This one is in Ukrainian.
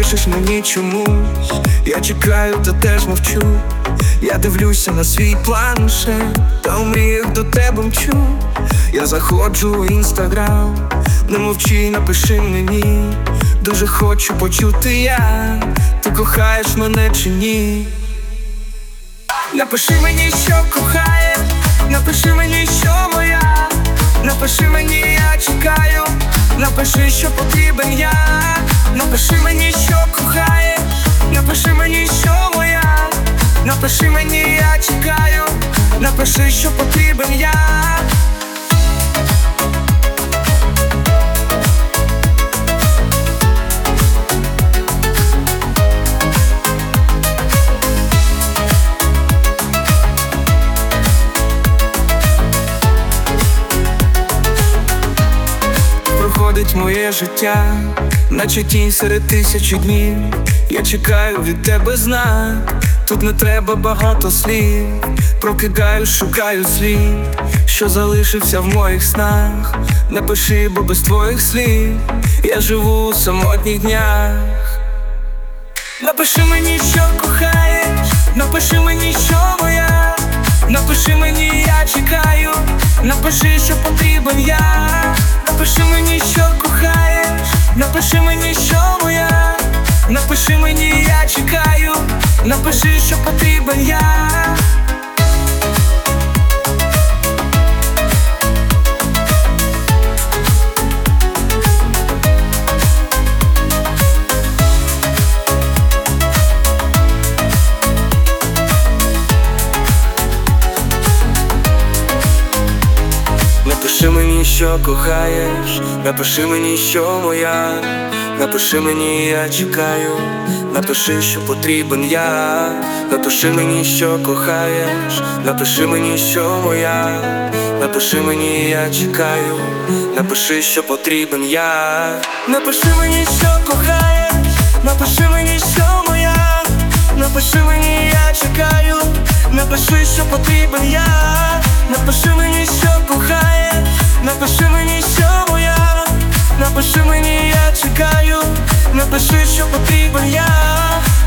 пишеш мені чомусь, я чекаю, та теж мовчу. Я дивлюся на свій планшет, та в мріях до тебе мчу. Я заходжу в інстаграм, не мовчи, напиши мені. Дуже хочу почути я, ти кохаєш мене чи ні. Напиши мені, що кохаєш, напиши мені, що моя. Напиши мені, я чекаю, напиши, що потрібен я. Напиши мені, що кохаєш, напиши мені, що моя. Напиши мені, я чекаю, напиши, що потрібен я. Проходить моє життя, наче тінь серед тисячі днів. Я чекаю від тебе знак, тут не треба багато слів. Прокидаю, шукаю слід, що залишився в моїх снах. Напиши, бо без твоїх слів я живу у самотніх днях. Напиши мені, що кохаєш, напиши мені, що моя. Напиши мені, я чекаю, напиши, що потрібен я. Напиши мені, що кохаєш, напиши мені, що моя. Напиши мені, я чекаю, напиши, що потрібен я. Напиши мені, що кохаєш, напиши мені, що моя. Напиши мені, я чекаю, напиши, що потрібен я. Напиши мені, що кохаєш, напиши мені, що моя. Напиши мені, я чекаю, напиши, що потрібен я. Напиши мені, що кохаєш, напиши мені, що моя. Напиши мені, я чекаю, напиши, що потрібен я. Напиши мені, що кохаєш, напиши мені, що моя. Напиши мені, я чекаю, напиши, що потрібен я.